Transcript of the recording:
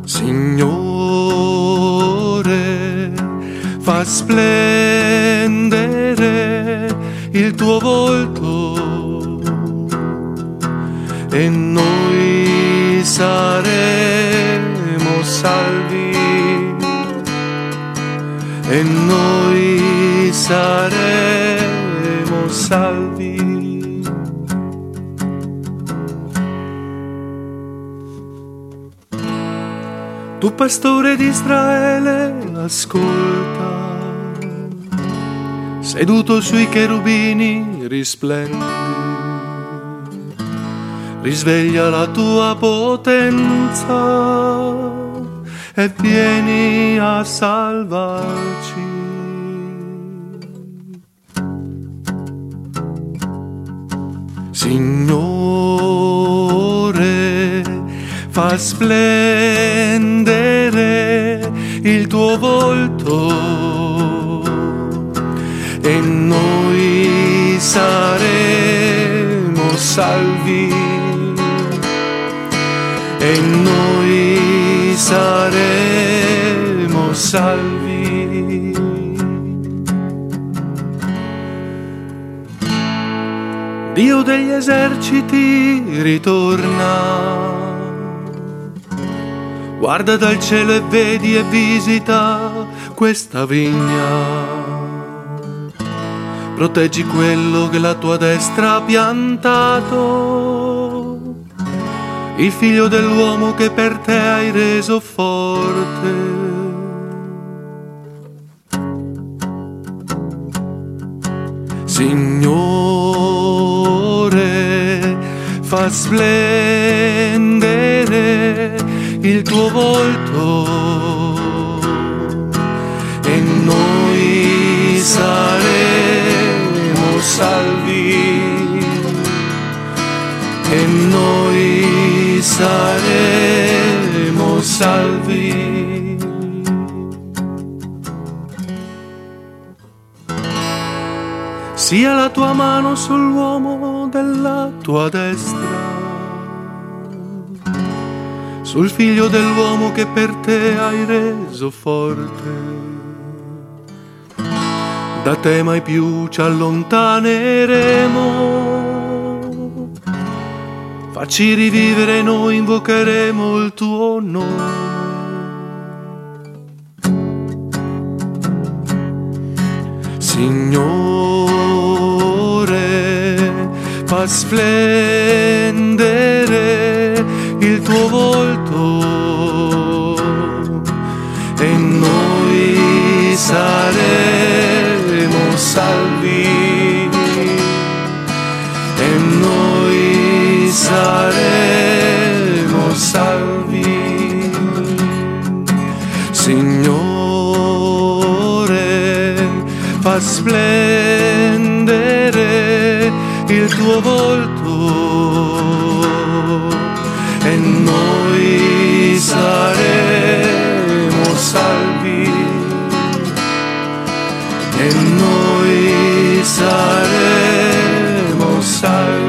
Signore, fa splendere il tuo volto e noi saremo salvi, e noi saremo salvi. Tu pastore di Israele, ascolta, seduto sui cherubini risplendi, risveglia la tua potenza e vieni a salvarci. Signore, fa splendere il tuo volto e noi saremo salvi, e noi saremo salvi. Dio degli eserciti ritorna, guarda dal cielo e vedi e visita questa vigna. Proteggi quello che la tua destra ha piantato, il figlio dell'uomo che per te hai reso forte. Signore, fa splendere il tuo volto e noi saremo salvi, e noi saremo salvi. Sia la tua mano sull'uomo della tua destra, sul figlio dell'uomo che per te hai reso forte. Da te mai più ci allontaneremo, facci rivivere, noi invocheremo il tuo nome. Signore, fa splendere il tuo volto e noi saremo salvi, e noi saremo salvi. Signore, fa splendere il tuo volto e noi saremo salvi, e noi saremo salvi.